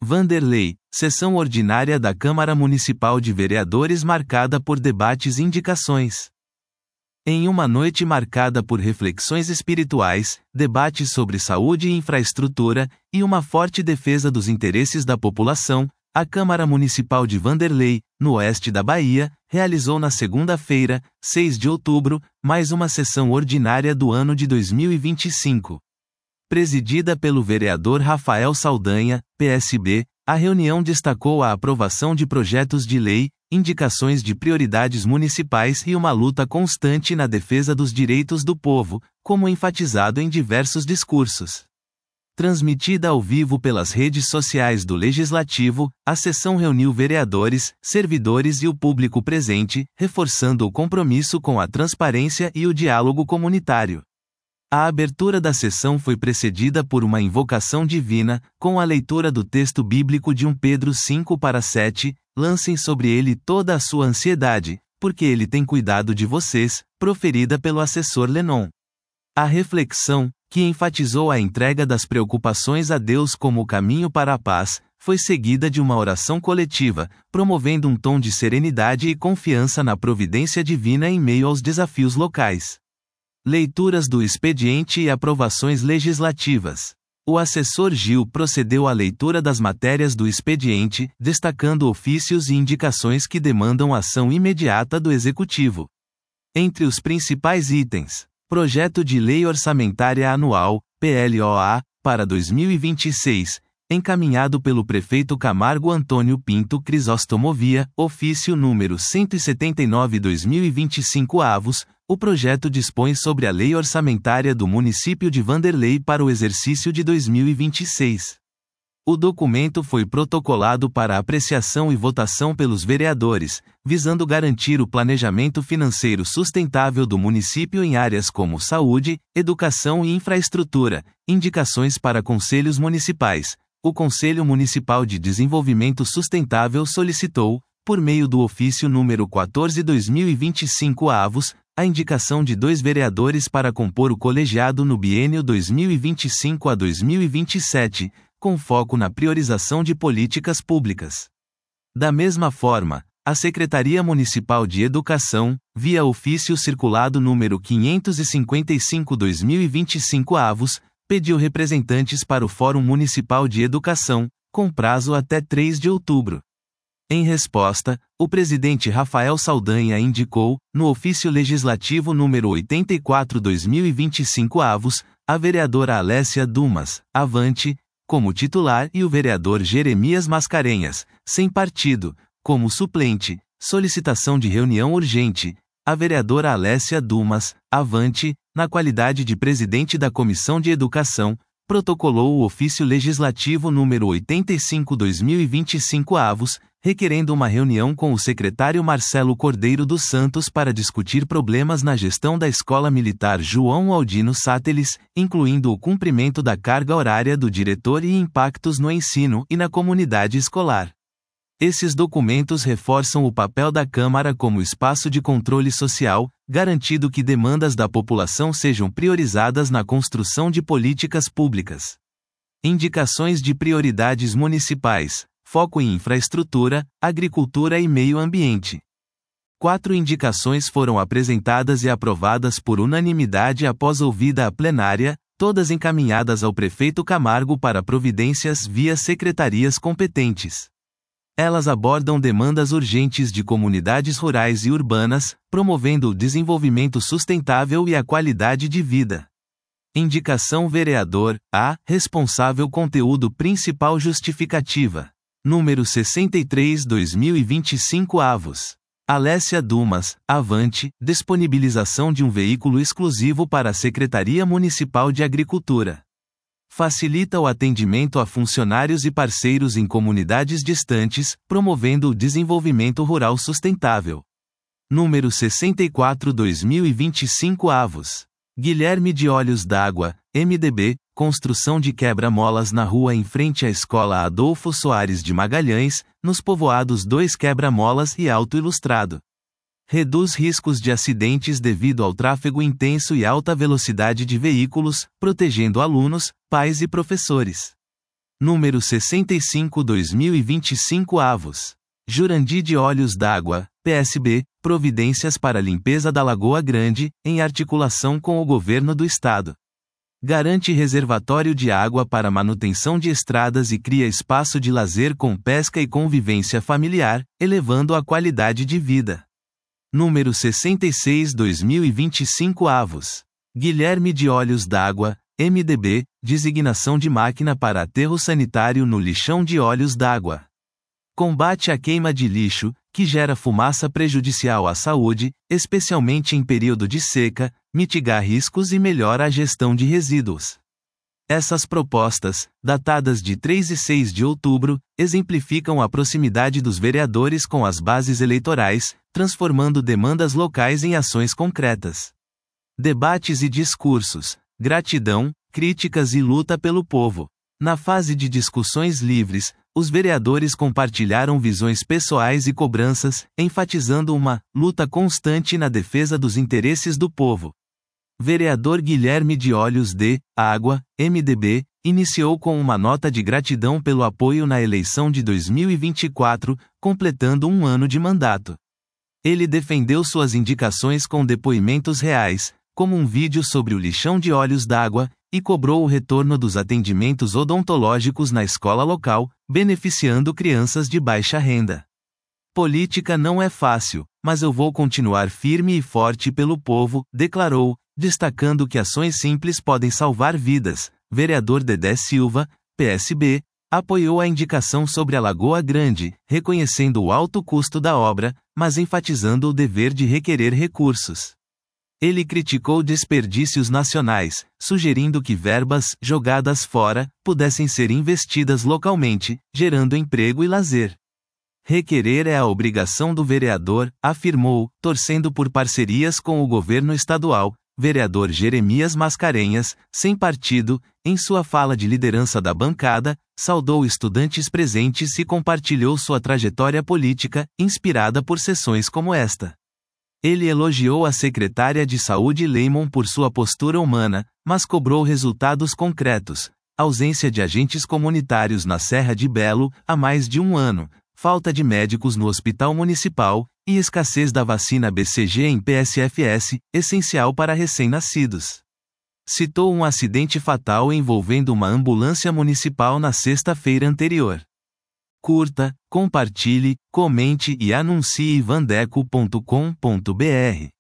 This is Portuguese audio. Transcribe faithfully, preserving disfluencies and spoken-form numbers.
Vanderlei, sessão ordinária da Câmara Municipal de Vereadores marcada por debates e indicações. Em uma noite marcada por reflexões espirituais, debates sobre saúde e infraestrutura, e uma forte defesa dos interesses da população, a Câmara Municipal de Vanderlei, no oeste da Bahia, realizou na segunda-feira, seis de outubro, mais uma sessão ordinária do ano de dois mil e vinte e cinco. Presidida pelo vereador Rafael Saldanha, P S B, a reunião destacou a aprovação de projetos de lei, indicações de prioridades municipais e uma luta constante na defesa dos direitos do povo, como enfatizado em diversos discursos. Transmitida ao vivo pelas redes sociais do Legislativo, a sessão reuniu vereadores, servidores e o público presente, reforçando o compromisso com a transparência e o diálogo comunitário. A abertura da sessão foi precedida por uma invocação divina, com a leitura do texto bíblico de Primeira Pedro cinco para sete, lancem sobre ele toda a sua ansiedade, porque ele tem cuidado de vocês, proferida pelo assessor Lenon. A reflexão, que enfatizou a entrega das preocupações a Deus como o caminho para a paz, foi seguida de uma oração coletiva, promovendo um tom de serenidade e confiança na providência divina em meio aos desafios locais. Leituras do expediente e aprovações legislativas. O assessor Gil procedeu à leitura das matérias do expediente, destacando ofícios e indicações que demandam ação imediata do Executivo. Entre os principais itens: Projeto de Lei Orçamentária Anual, P L O A, para dois mil e vinte e seis, encaminhado pelo prefeito Camargo Antônio Pinto Crisóstomo via, ofício número cento e setenta e nove barra dois mil e vinte e cinco avos, o projeto dispõe sobre a Lei Orçamentária do município de Vanderlei para o exercício de dois mil e vinte e seis. O documento foi protocolado para apreciação e votação pelos vereadores, visando garantir o planejamento financeiro sustentável do município em áreas como saúde, educação e infraestrutura, indicações para conselhos municipais. O Conselho Municipal de Desenvolvimento Sustentável solicitou, por meio do ofício número quatorze barra dois mil e vinte e cinco avos, a indicação de dois vereadores para compor o colegiado no biênio dois mil e vinte e cinco a dois mil e vinte e sete, com foco na priorização de políticas públicas. Da mesma forma, a Secretaria Municipal de Educação, via ofício circulado número quinhentos e cinquenta e cinco barra dois mil e vinte e cinco avos, pediu representantes para o Fórum Municipal de Educação, com prazo até três de outubro. Em resposta, o presidente Rafael Saldanha indicou, no ofício legislativo número oitenta e quatro barra dois mil e vinte e cinco avos, a vereadora Alessia Dumas, Avante, como titular e o vereador Jeremias Mascarenhas, sem partido, como suplente, solicitação de reunião urgente, a vereadora Alessia Dumas, Avante, na qualidade de presidente da Comissão de Educação, protocolou o ofício legislativo número oitenta e cinco barra dois mil e vinte e cinco avos, requerendo uma reunião com o secretário Marcelo Cordeiro dos Santos para discutir problemas na gestão da Escola Militar João Aldino Sáteles, incluindo o cumprimento da carga horária do diretor e impactos no ensino e na comunidade escolar. Esses documentos reforçam o papel da Câmara como espaço de controle social, garantindo que demandas da população sejam priorizadas na construção de políticas públicas. Indicações de prioridades municipais. Foco em infraestrutura, agricultura e meio ambiente. Quatro indicações foram apresentadas e aprovadas por unanimidade após ouvida a plenária, todas encaminhadas ao prefeito Camargo para providências via secretarias competentes. Elas abordam demandas urgentes de comunidades rurais e urbanas, promovendo o desenvolvimento sustentável e a qualidade de vida. Indicação vereador A. Responsável conteúdo principal justificativa. Número sessenta e três barra dois mil e vinte e cinco avos. Alessia Dumas, Avante, disponibilização de um veículo exclusivo para a Secretaria Municipal de Agricultura. Facilita o atendimento a funcionários e parceiros em comunidades distantes, promovendo o desenvolvimento rural sustentável. Número sessenta e quatro barra dois mil e vinte e cinco avos. Guilherme de Olhos d'Água, M D B, construção de quebra-molas na rua em frente à Escola Adolfo Soares de Magalhães, nos povoados dois Quebra-Molas e Alto Ilustrado. Reduz riscos de acidentes devido ao tráfego intenso e alta velocidade de veículos, protegendo alunos, pais e professores. Número sessenta e cinco barra dois mil e vinte e cinco Avos. Jurandir de Olhos d'Água, P S B, providências para a limpeza da Lagoa Grande, em articulação com o governo do estado. Garante reservatório de água para manutenção de estradas e cria espaço de lazer com pesca e convivência familiar, elevando a qualidade de vida. Número sessenta e seis barra dois mil e vinte e cinco Avos. Guilherme de Olhos d'Água, M D B, designação de máquina para aterro sanitário no lixão de Olhos d'Água. Combate à queima de lixo, que gera fumaça prejudicial à saúde, especialmente em período de seca, mitigar riscos e melhora a gestão de resíduos. Essas propostas, datadas de três e seis de outubro, exemplificam a proximidade dos vereadores com as bases eleitorais, transformando demandas locais em ações concretas. Debates e discursos, gratidão, críticas e luta pelo povo. Na fase de discussões livres, os vereadores compartilharam visões pessoais e cobranças, enfatizando uma luta constante na defesa dos interesses do povo. Vereador Guilherme de Olhos de Água, M D B, iniciou com uma nota de gratidão pelo apoio na eleição de dois mil e vinte e quatro, completando um ano de mandato. Ele defendeu suas indicações com depoimentos reais, como um vídeo sobre o lixão de Olhos d'Água, e cobrou o retorno dos atendimentos odontológicos na escola local, beneficiando crianças de baixa renda. Política não é fácil, mas eu vou continuar firme e forte pelo povo, declarou, destacando que ações simples podem salvar vidas. Vereador Dedé Silva, P S B, apoiou a indicação sobre a Lagoa Grande, reconhecendo o alto custo da obra, mas enfatizando o dever de requerer recursos. Ele criticou desperdícios nacionais, sugerindo que verbas jogadas fora pudessem ser investidas localmente, gerando emprego e lazer. Requerer é a obrigação do vereador, afirmou, torcendo por parcerias com o governo estadual. Vereador Jeremias Mascarenhas, sem partido, em sua fala de liderança da bancada, saudou estudantes presentes e compartilhou sua trajetória política, inspirada por sessões como esta. Ele elogiou a secretária de Saúde Leymon por sua postura humana, mas cobrou resultados concretos: ausência de agentes comunitários na Serra de Belo há mais de um ano, falta de médicos no hospital municipal, e escassez da vacina B C G em P S F S, essencial para recém-nascidos. Citou um acidente fatal envolvendo uma ambulância municipal na sexta-feira anterior. Curta, compartilhe, comente e anuncie vandeco ponto com ponto br.